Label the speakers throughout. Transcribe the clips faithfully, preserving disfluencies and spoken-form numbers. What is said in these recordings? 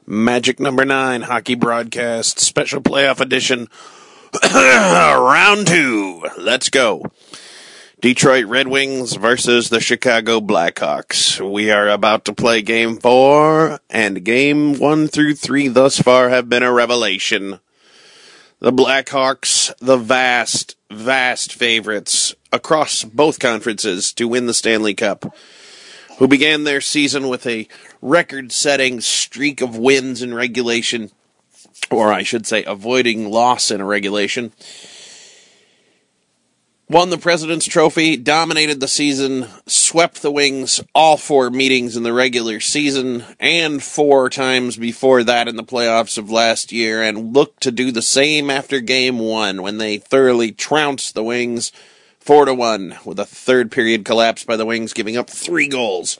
Speaker 1: Magic number nine, hockey broadcast, special playoff edition, round two. Let's go. Detroit Red Wings versus the Chicago Blackhawks. We are about to play game four, and game one through three thus far have been a revelation. The Blackhawks, the vast, vast favorites across both conferences to win the Stanley Cup, who began their season with a record-setting streak of wins in regulation, or I should say avoiding loss in a regulation, won the President's Trophy, dominated the season, swept the Wings all four meetings in the regular season, and four times before that in the playoffs of last year, and looked to do the same after Game one, when they thoroughly trounced the Wings four to one, with a third period collapse by the Wings, giving up three goals.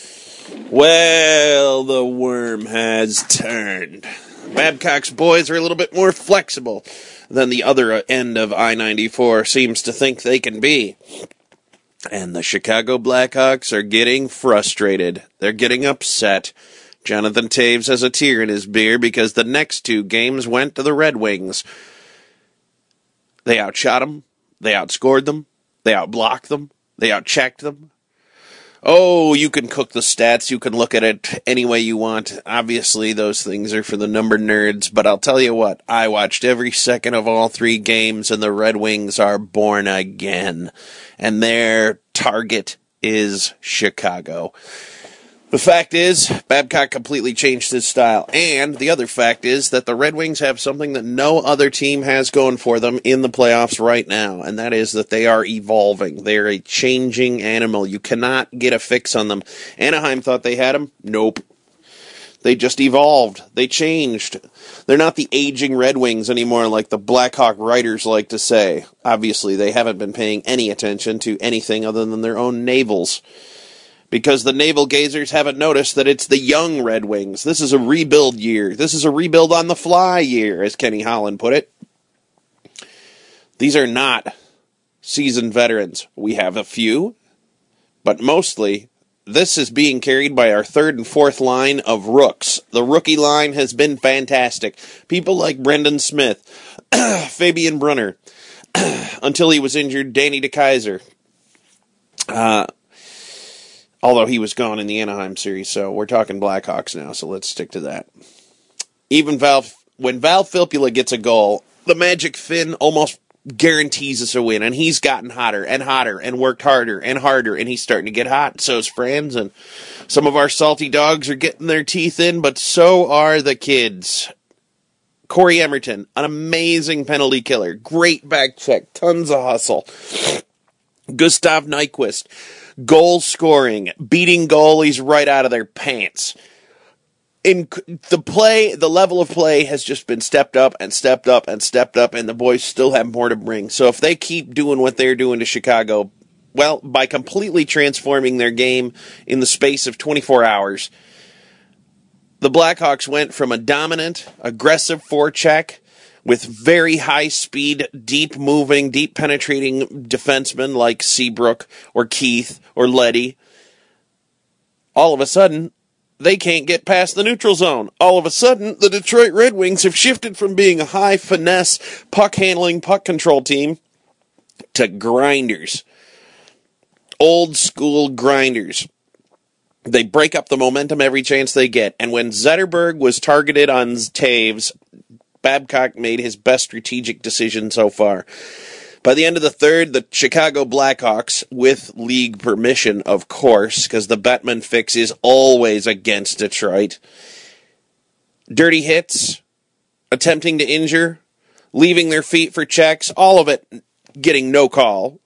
Speaker 1: Well, the worm has turned. Babcock's boys are a little bit more flexible than the other end of I ninety-four seems to think they can be. And the Chicago Blackhawks are getting frustrated. They're getting upset. Jonathan Toews has a tear in his beer because the next two games went to the Red Wings. They outshot them. They outscored them. They outblocked them. They outchecked them. Oh, you can cook the stats. You can look at it any way you want. Obviously, those things are for the number nerds, but I'll tell you what, I watched every second of all three games, and the Red Wings are born again. And their target is Chicago. The fact is, Babcock completely changed his style. And the other fact is that the Red Wings have something that no other team has going for them in the playoffs right now. And that is that they are evolving. They are a changing animal. You cannot get a fix on them. Anaheim thought they had them. Nope. They just evolved. They changed. They're not the aging Red Wings anymore like the Blackhawk writers like to say. Obviously, they haven't been paying any attention to anything other than their own navels. Because the navel gazers haven't noticed that it's the young Red Wings. This is a rebuild year. This is a rebuild on the fly year, as Kenny Holland put it. These are not seasoned veterans. We have a few, but mostly this is being carried by our third and fourth line of rooks. The rookie line has been fantastic. People like Brendan Smith, Fabian Brunner, until he was injured, Danny DeKeyser. Uh... Although he was gone in the Anaheim series, so we're talking Blackhawks now, so let's stick to that. Even Val, when Val Filppula gets a goal, the Magic Finn almost guarantees us a win, and he's gotten hotter and hotter and worked harder and harder, and he's starting to get hot. So's Franz, and some of our salty dogs are getting their teeth in, but so are the kids. Corey Emerton, an amazing penalty killer, great back check, tons of hustle. Gustav Nyquist, goal scoring, beating goalies right out of their pants. In the play, the level of play has just been stepped up and stepped up and stepped up, and the boys still have more to bring. So if they keep doing what they're doing to Chicago, well, by completely transforming their game in the space of twenty-four hours, the Blackhawks went from a dominant, aggressive forecheck with very high-speed, deep-moving, deep-penetrating defensemen like Seabrook or Keith or Leddy. All of a sudden, they can't get past the neutral zone. All of a sudden, the Detroit Red Wings have shifted from being a high-finesse, puck-handling, puck-control team to grinders. Old-school grinders. They break up the momentum every chance they get. And when Zetterberg was targeted on Toews, Babcock made his best strategic decision so far. By the end of the third, the Chicago Blackhawks, with league permission, of course, because the Bettman fix is always against Detroit, dirty hits, attempting to injure, leaving their feet for checks, all of it getting no call.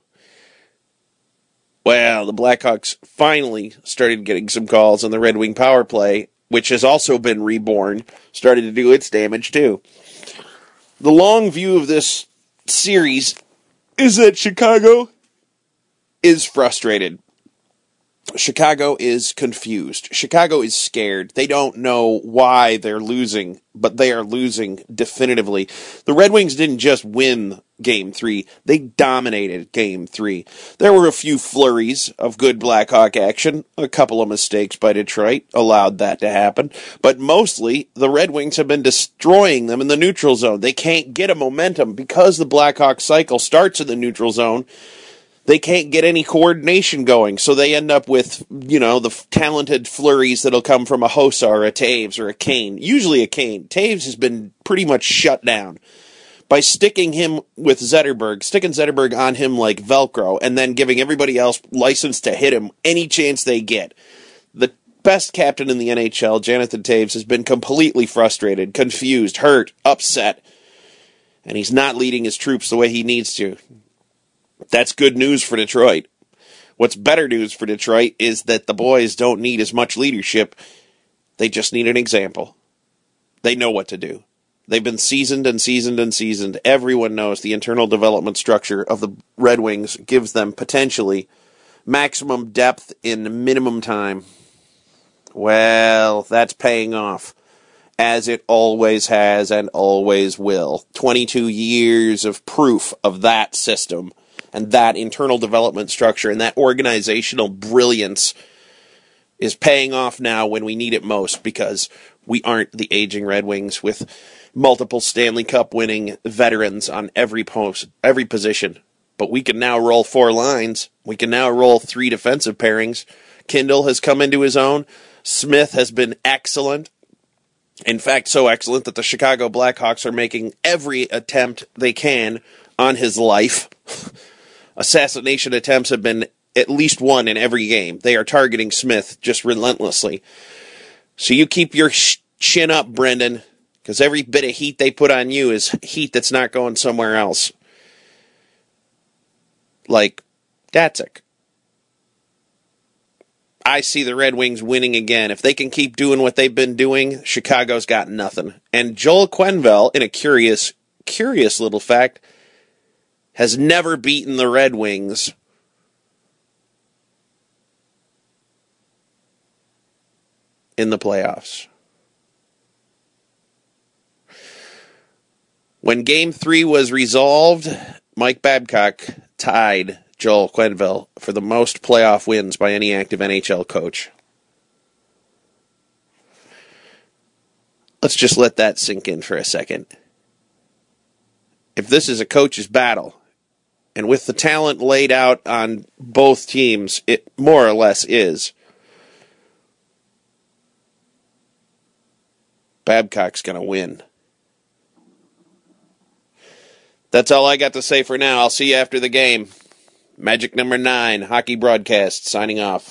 Speaker 1: Well, the Blackhawks finally started getting some calls on the Red Wing power play, which has also been reborn, started to do its damage too. The long view of this series is that Chicago is frustrated. Chicago is confused. Chicago is scared. They don't know why they're losing, but they are losing definitively. The Red Wings didn't just win Game three. They dominated Game three. There were a few flurries of good Blackhawk action. A couple of mistakes by Detroit allowed that to happen. But mostly, the Red Wings have been destroying them in the neutral zone. They can't get a momentum because the Blackhawk cycle starts in the neutral zone. They can't get any coordination going, so they end up with, you know, the f- talented flurries that'll come from a Hossa or a Taves or a Kane. Usually a Kane. Taves has been pretty much shut down by sticking him with Zetterberg, sticking Zetterberg on him like Velcro, and then giving everybody else license to hit him any chance they get. The best captain in the N H L, Jonathan Taves, has been completely frustrated, confused, hurt, upset, and he's not leading his troops the way he needs to. That's good news for Detroit. What's better news for Detroit is that the boys don't need as much leadership. They just need an example. They know what to do. They've been seasoned and seasoned and seasoned. Everyone knows the internal development structure of the Red Wings gives them potentially maximum depth in minimum time. Well, that's paying off, as it always has and always will. twenty-two years of proof of that system and that internal development structure and that organizational brilliance is paying off now when we need it most, because we aren't the aging Red Wings with multiple Stanley Cup winning veterans on every post, every position. But we can now roll four lines. We can now roll three defensive pairings. Kindle has come into his own. Smith has been excellent. In fact, so excellent that the Chicago Blackhawks are making every attempt they can on his life. Assassination attempts have been at least one in every game. They are targeting Smith just relentlessly. So you keep your sh- chin up, Brendan, because every bit of heat they put on you is heat that's not going somewhere else. Like Datsuk. I see the Red Wings winning again. If they can keep doing what they've been doing, Chicago's got nothing. And Joel Quenneville, in a curious, curious little fact, has never beaten the Red Wings in the playoffs. When Game three was resolved, Mike Babcock tied Joel Quenneville for the most playoff wins by any active N H L coach. Let's just let that sink in for a second. If this is a coach's battle, and with the talent laid out on both teams, it more or less is, Babcock's going to win. That's all I got to say for now. I'll see you after the game. Magic number nine, Hockey Broadcast, signing off.